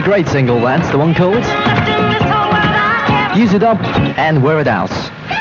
great single, that's the one called Use It Up and Wear It Out.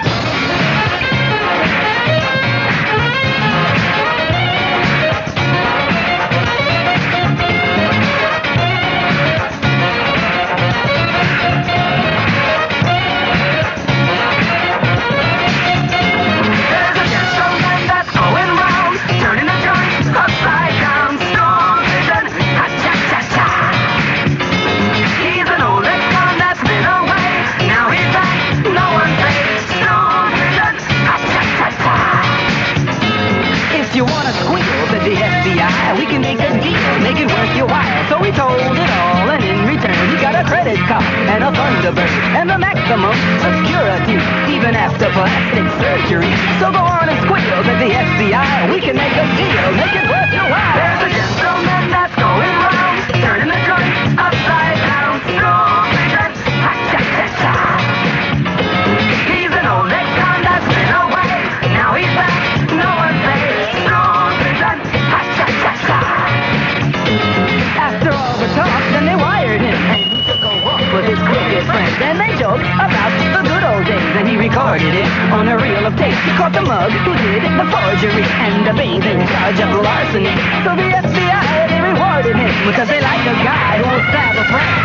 We can make a deal, make it worth your while. So we told it all, and in return he got a credit card and a Thunderbird and the maximum security, even after plastic surgery. So go on and squeal at the FBI. We can make a deal, make it worth your while. There's a gentleman that's going round, turning the joint upside down. Strong vision, ha-cha-cha-cha. He's an old ex-con that's been away. Now he's back, no one says. Strong vision, ha-cha-cha-cha. After all the talk, then they wired him, and he took a walk with his crooked friends, and they joked about the good old days, and he recorded it on a reel of tape. He caught the mug who did the forgery, and the babe in charge of larceny. So the FBI, they rewarded him, because they like a guy who won't stab a friend.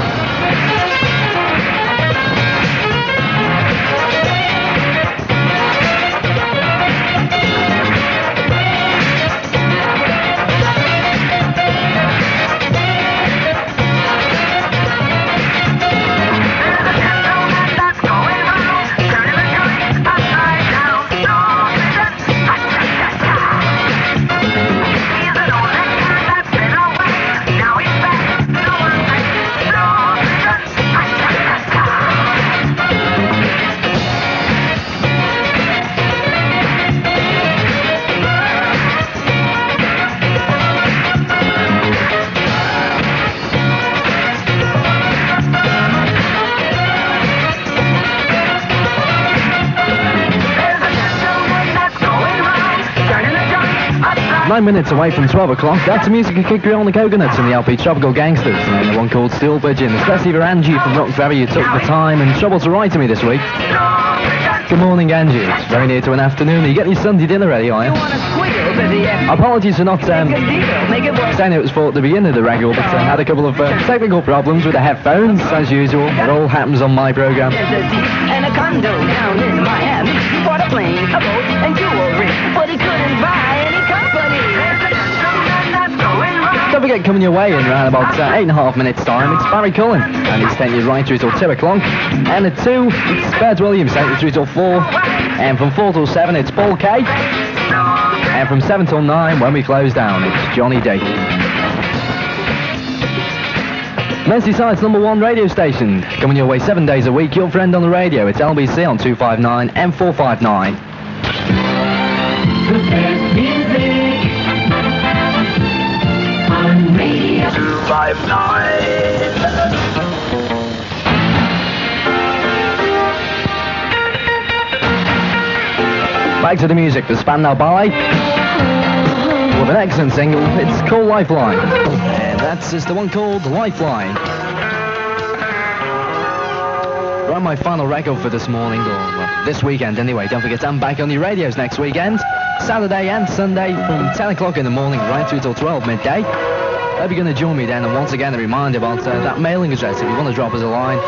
Nine minutes away from 12 o'clock. That's the music of Kick on the Coconuts and the LP Tropical Gangsters, and the one called Still Pigeon. Especially for Angie from Roxbury, who took the time and trouble to write to me this week. Good morning, Angie. It's very near to an afternoon. Are you getting your Sunday dinner ready, are you? Apologies for not saying it was for at the beginning of the record, but had a couple of technical problems with the headphones, as usual. It all happens on my programme. And a condo down in Miami. He bought a plane, a boat, and jewelry, but he couldn't buy any company. Don't forget, coming your way in around about 8.5 minutes time, it's Barry Cullen, and he's taking you right through till 2 o'clock. And at 2, it's Bert Williams taking you through till 4. And from 4 till 7, it's Paul K. And from 7 till 9, when we close down, it's Johnny D. Merseyside's #1 radio station, coming your way 7 days a week. Your friend on the radio, it's LBC on 259 and 459. The best music on radio 259. Back to the music, the Spandau Ballet with an excellent single. It's called Lifeline, and that's just the one called Lifeline. Right, my final record for this morning, or well, this weekend anyway. Don't forget, I'm back on your radios next weekend, Saturday and Sunday from 10 o'clock in the morning right through till 12 midday. Hope you're going to join me then, and once again a reminder about that mailing address if you want to drop us a line.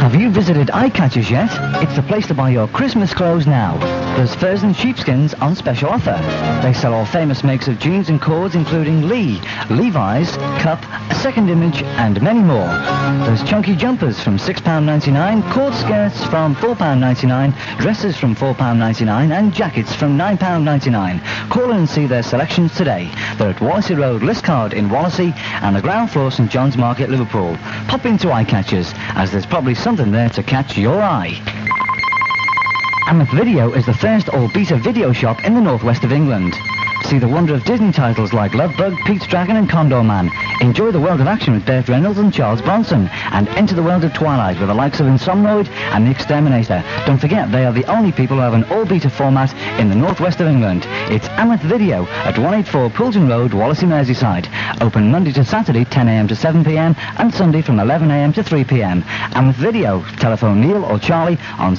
Have you visited Eyecatchers yet? It's the place to buy your Christmas clothes now. There's furs and sheepskins on special offer. They sell all famous makes of jeans and cords including Lee, Levi's, Cup, Second Image and many more. There's chunky jumpers from £6.99, cord skirts from £4.99, dresses from £4.99 and jackets from £9.99. Call in and see their selections today. They're at Wallasey Road, Liscard in Wallasey and the ground floor St John's Market, Liverpool. Pop into Eyecatchers as there's probably something there to catch your eye. Ameth Video is the first all-beta video shop in the northwest of England. See the wonder of Disney titles like Love Bug, Pete's Dragon and Condor Man. Enjoy the world of action with Burt Reynolds and Charles Bronson. And enter the world of Twilight with the likes of Insomnoid and The Exterminator. Don't forget, they are the only people who have an all-beta format in the northwest of England. It's Ameth Video at 184 Poulton Road, Wallasey, Merseyside. Open Monday to Saturday, 10 a.m. to 7 p.m. and Sunday from 11 a.m. to 3 p.m. Ameth Video. Telephone Neil or Charlie on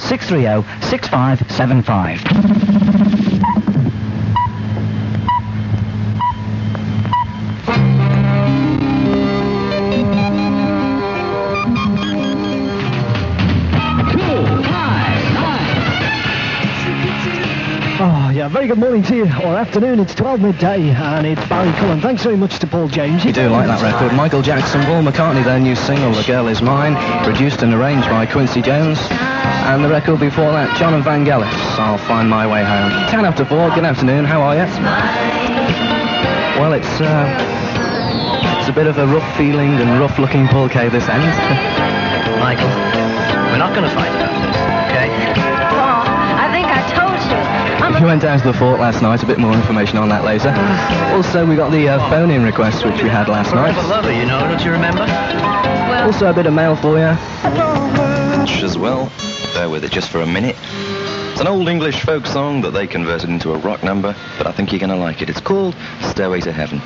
630-6575. Yeah, very good morning to you, or afternoon. It's 12 midday, and it's Barry Cullen. Thanks very much to Paul James. You do like that record. Michael Jackson, Paul McCartney, their new single, The Girl Is Mine, produced and arranged by Quincy Jones. And the record before that, John and Vangelis, I'll Find My Way Home. 10 after 4, good afternoon, how are you? Well, it's a bit of a rough feeling and rough looking Paul K this end. Michael, we're not going to fight about this, okay? Paul, I think I told you. We went down to the fort last night, a bit more information on that later. Also, we got the phone-in request which we had last night. Forever Lover, you know, don't you remember? Well, Also a bit of mail for you. As well. Bear with it just for a minute. It's an old English folk song that they converted into a rock number, but I think you're going to like it. It's called Stairway to Heaven.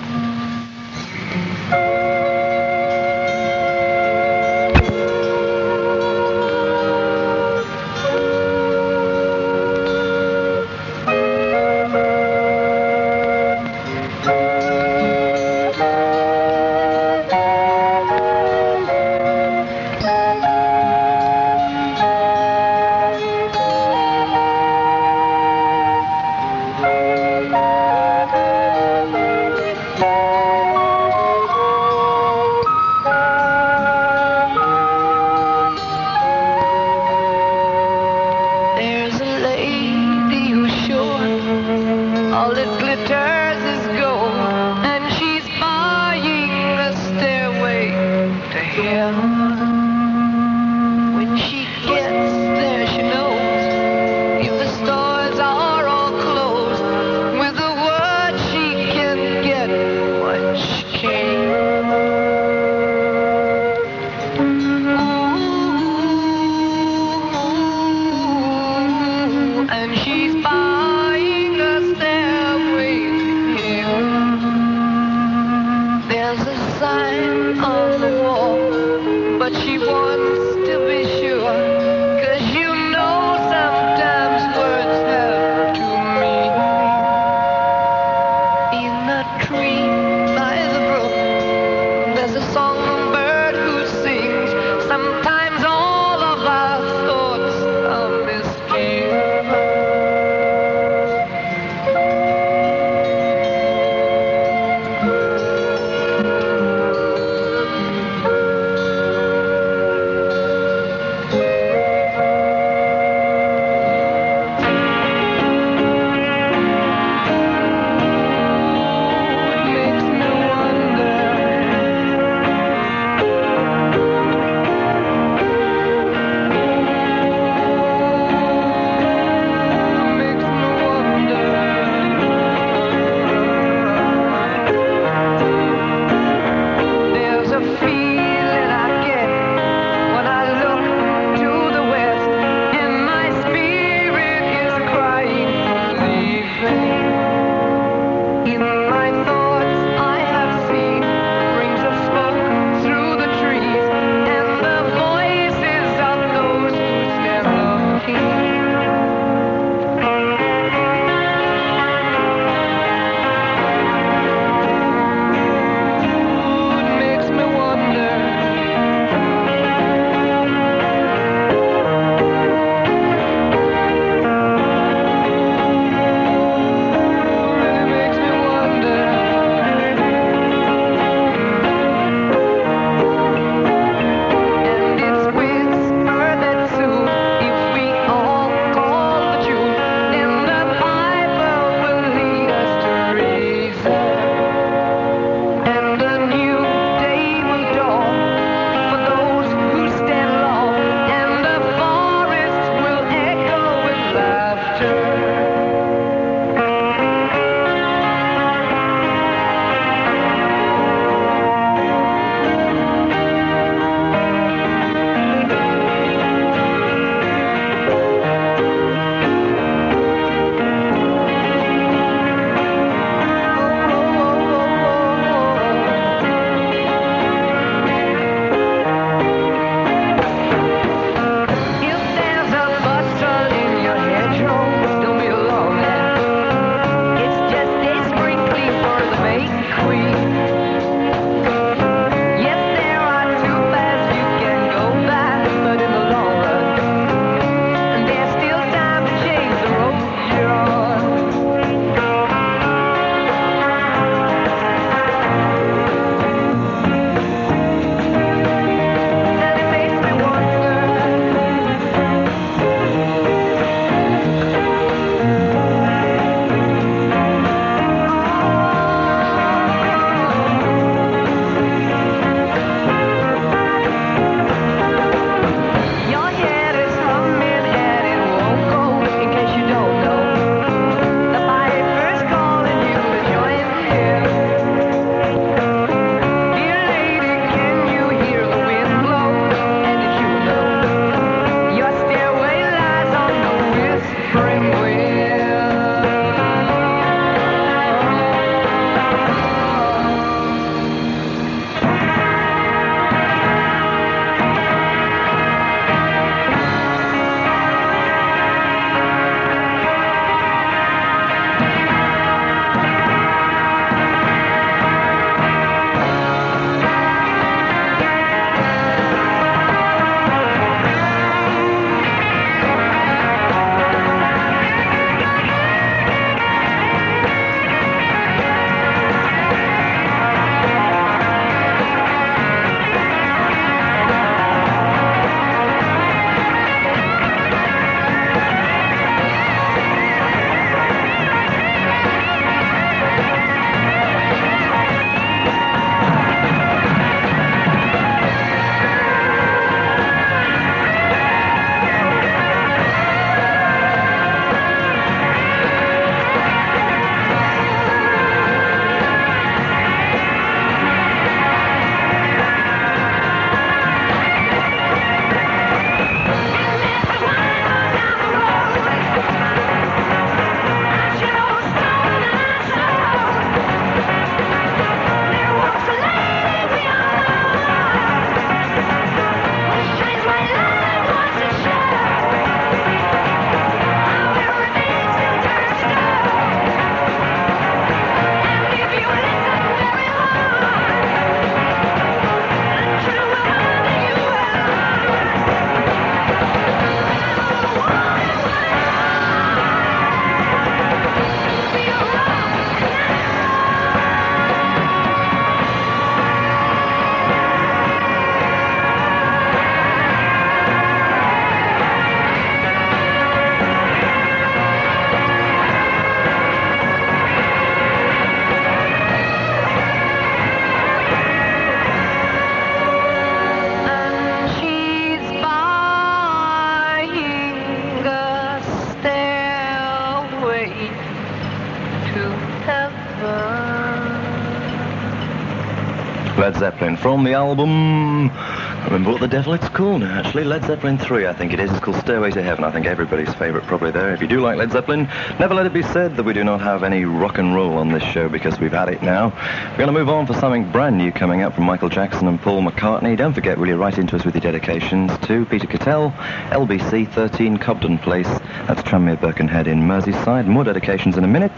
Led Zeppelin from the album... I remember what the devil it's called now, actually. Led Zeppelin 3, I think it is. It's called Stairway to Heaven. I think everybody's favourite probably there. If you do like Led Zeppelin, never let it be said that we do not have any rock and roll on this show because we've had it now. We're going to move on for something brand new coming up from Michael Jackson and Paul McCartney. Don't forget, will you write into us with your dedications to Peter Cattell, LBC 13 Cobden Place. That's Tranmere Birkenhead in Merseyside. More dedications in a minute. The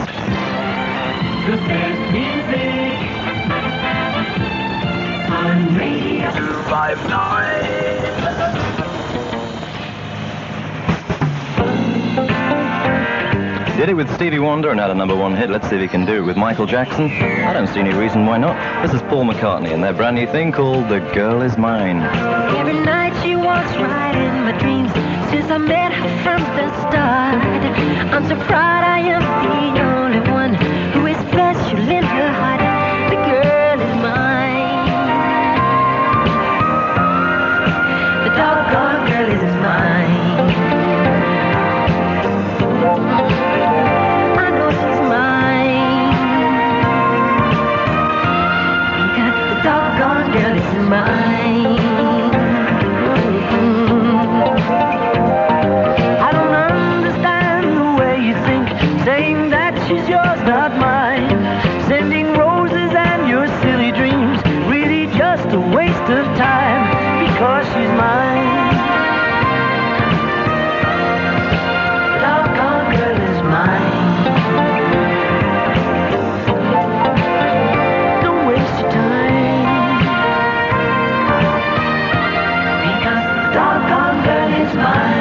best music on radio. 259. Did it with Stevie Wonder and had a #1 hit. Let's see if he can do it with Michael Jackson. I don't see any reason why not. This is Paul McCartney and their brand new thing called The Girl Is Mine. Every night she walks right in my dreams since I met her from the start. I'm so proud I am the only one who is special in her heart. The girl is mine. The doggone girl is mine. I know she's mine because the doggone girl is mine. I don't understand the way you think, saying that she's yours, not mine. Sending roses and your silly dreams, really just a waste of time, because she's mine. The doggone girl is mine. Don't waste your time, because the doggone girl is mine.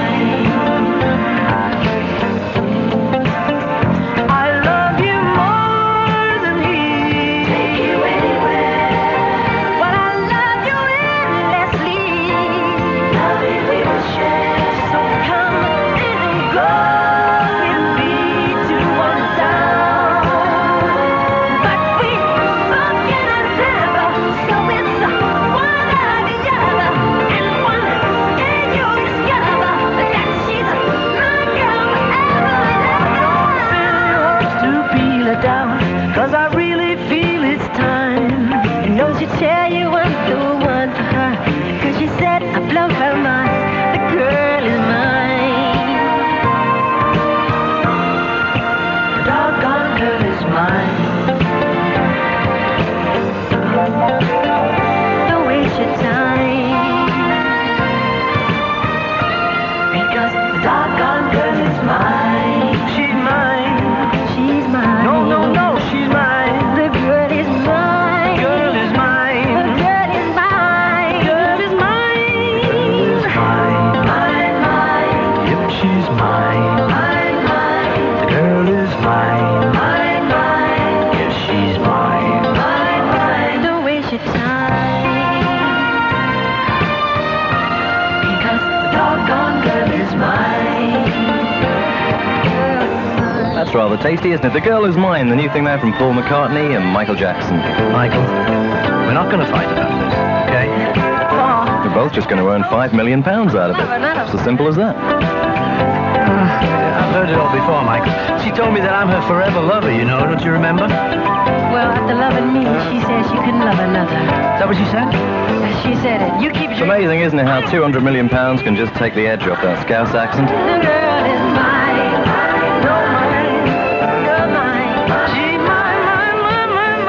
I love you more than he. Take you anywhere. But I love you endlessly. Love it we will share. So come and go with me to one town. But we both get a devil, so it's one or the other. And one day you'll discover that she's my girl forever and ever. To peel her down, 'cause I really feel it's time. And don't you tell you I'm the one for her, 'cause she said I blow her mind. The girl is mine. The doggone girl is mine. Don't waste your time, because the doggone girl is mine. She's mine. She's mine. No, no, no, she's mine. The girl is mine. Girl is mine. The girl is mine. Girl is mine. Mine, mine, mine. Yep, she's mine. Mine, mine. The girl is mine. Mine, mine. Yes, she's mine. Mine, mine. Don't waste your time, because the doggone girl is mine. That's rather tasty, isn't it? The Girl Is Mine, the new thing there from Paul McCartney and Michael Jackson. Michael, we're not going to fight about this, okay? We're both just going to earn £5 million out of it. It's as simple as that. I've heard it all before, Michael. She told me that I'm her forever lover, you know, don't you remember? Is Well, after loving me, she said she couldn't love another. that what she said? She said it. You keep It's amazing, isn't it, how £200 million can just take the edge off that Scouse accent? The girl is mine. No mine. You're mine. She's mine, mine, mine,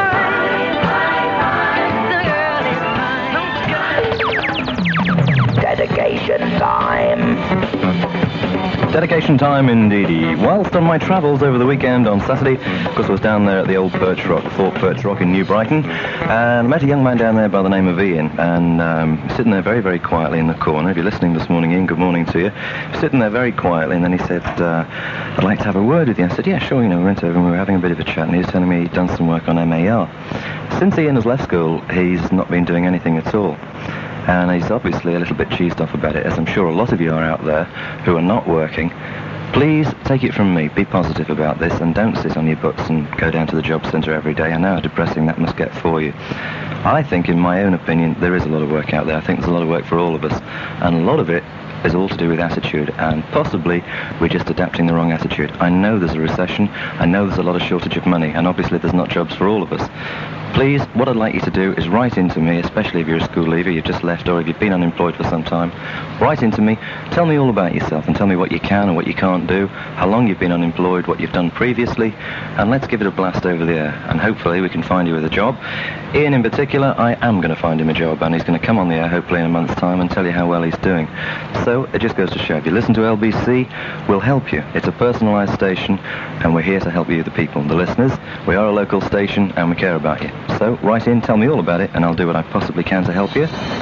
mine, mine. The girl is mine. Dedication time. Dedication time indeedy. Whilst on my travels over the weekend on Saturday, of course I was down there at the old Perch Rock, Fort Perch Rock in New Brighton, and I met a young man down there by the name of Ian, and sitting there very, very quietly in the corner. If you're listening this morning, Ian, good morning to you. Sitting there very quietly, and then he said, I'd like to have a word with you. I said, yeah, sure, you know, we went over and we were having a bit of a chat, and he was telling me he'd done some work on MAR. Since Ian has left school, he's not been doing anything at all. And he's obviously a little bit cheesed off about it, as I'm sure a lot of you are out there who are not working. Please take it from me, be positive about this, and don't sit on your butts and go down to the job centre every day. I know how depressing that must get for you. I think, in my own opinion, there is a lot of work out there. I think there's a lot of work for all of us, and a lot of it is all to do with attitude, and possibly we're just adapting the wrong attitude. I know there's a recession, I know there's a lot of shortage of money, and obviously there's not jobs for all of us. Please, what I'd like you to do is write into me, especially if you're a school leaver, you've just left, or if you've been unemployed for some time. Write into me, tell me all about yourself, and tell me what you can and what you can't do, how long you've been unemployed, what you've done previously, and let's give it a blast over the air, and hopefully we can find you with a job. Ian in particular, I am going to find him a job, and he's going to come on the air hopefully in a month's time and tell you how well he's doing. So it just goes to show, if you listen to LBC, we'll help you. It's a personalised station, and we're here to help you, the people, the listeners. We are a local station, and we care about you. So write in, tell me all about it, and I'll do what I possibly can to help you.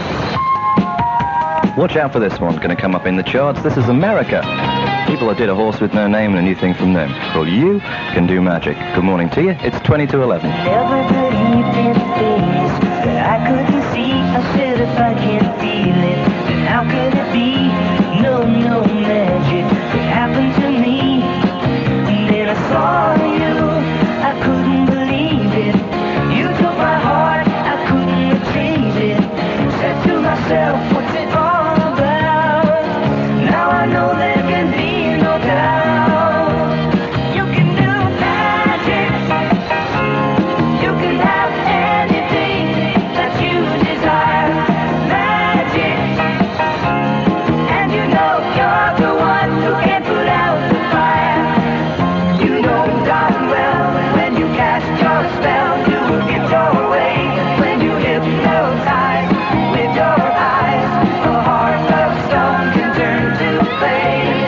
Watch out for this one, going to come up in the charts. This is America. People that did A Horse With No Name and a new thing from them. Well, you can do magic. Good morning to you. It's 20 to 11. Never believed in things that I couldn't see. I said if I can't feel it, then how could it be? No magic could happen to me. And then I saw you, I couldn't believe it. You took my heart, I couldn't retrieve it. Said to myself, what's it all about? Now I know there can be no doubt. You can do magic. You can have anything that you desire. Magic. And you know you're the one who can put out the fire. You know darn well when you cast your spell, you will get your way. When you hypnotize with your eyes, a heart of stone can turn to flame.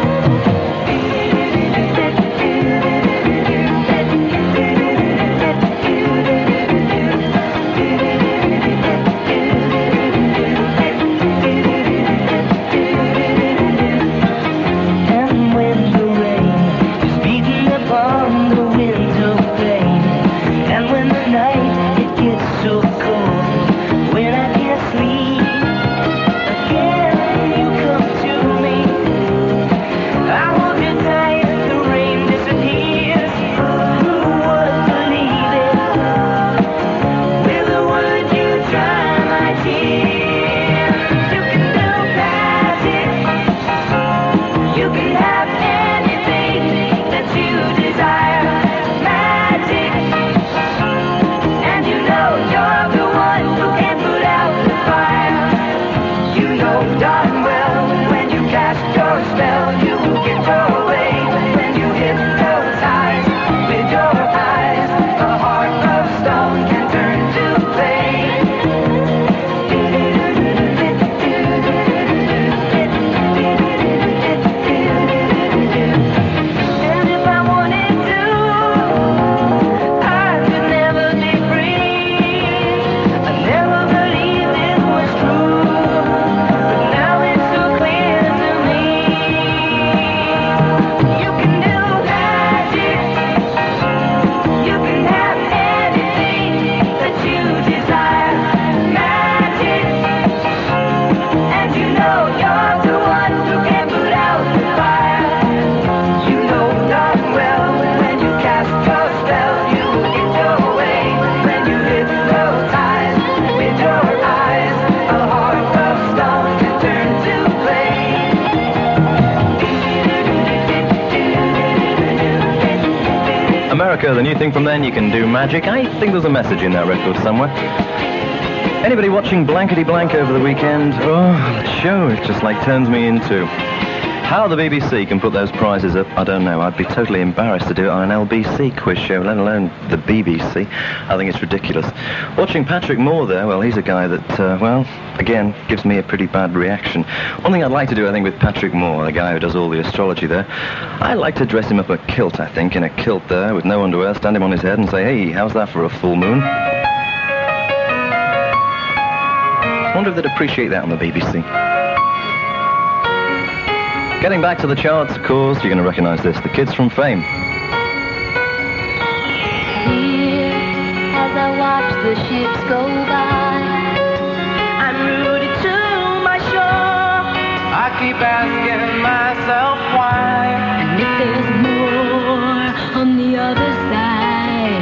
And when the rain is beating upon the window pane, and when the night it gets so cold, when I can't sleep, again you come to me. I hold you tight, the rain disappears. Who would believe it? With a word you dry my tears. You can do magic. You can have anything that you desire. Magic. And you know you're the one who can put out the fire. You know darn well when you cast your spell, you will get your way. When you hypnotize with your eyes, a heart of stone can turn to flame. And if I wanted to, I could never be free. I never believed it was true, but now it's so clear to me. You can do magic. You can have anything that you desire. Magic. And you know you're the one who can put out the fire. You know darn well when you cast your spell, you will get your way. When you hypnotize with your eyes, a heart of stone can turn to flame. America, the new thing from then, you can do magic. I think there's a message in that record somewhere. Anybody watching Blankety Blank over the weekend? Oh, the show, it just like turns me into. How the BBC can put those prizes up, I don't know. I'd be totally embarrassed to do it on an LBC quiz show, let alone the BBC. I think it's ridiculous. Watching Patrick Moore there, well, he's a guy that, well, again, gives me a pretty bad reaction. One thing I'd like to do, I think, with Patrick Moore, the guy who does all the astrology there, I'd like to dress him up a kilt, I think, in a kilt there with no underwear, stand him on his head and say, hey, how's that for a full moon? I wonder if they'd appreciate that on the BBC. Getting back to the charts, of course, you're going to recognise this. The Kids from Fame. Here, as I watch the ships go by, I'm rooted to my shore. I keep asking myself why. And if there's more on the other side.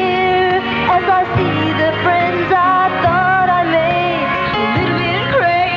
Here, as I see the friends I thought I made, a little bit crazy.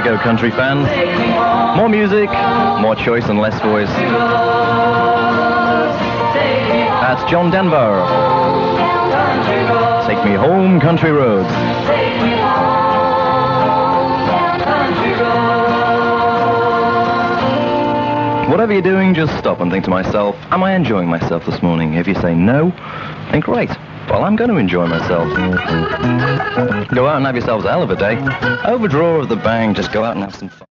go, country fans. More music, more choice and less voice. That's John Denver. Take me home, country roads. Whatever you're doing, just stop and think to myself, am I enjoying myself this morning? If you say no, then great. Well, I'm going to enjoy myself. Go out and have yourselves a hell of a day. Overdraw of the bank, just go out and have some fun.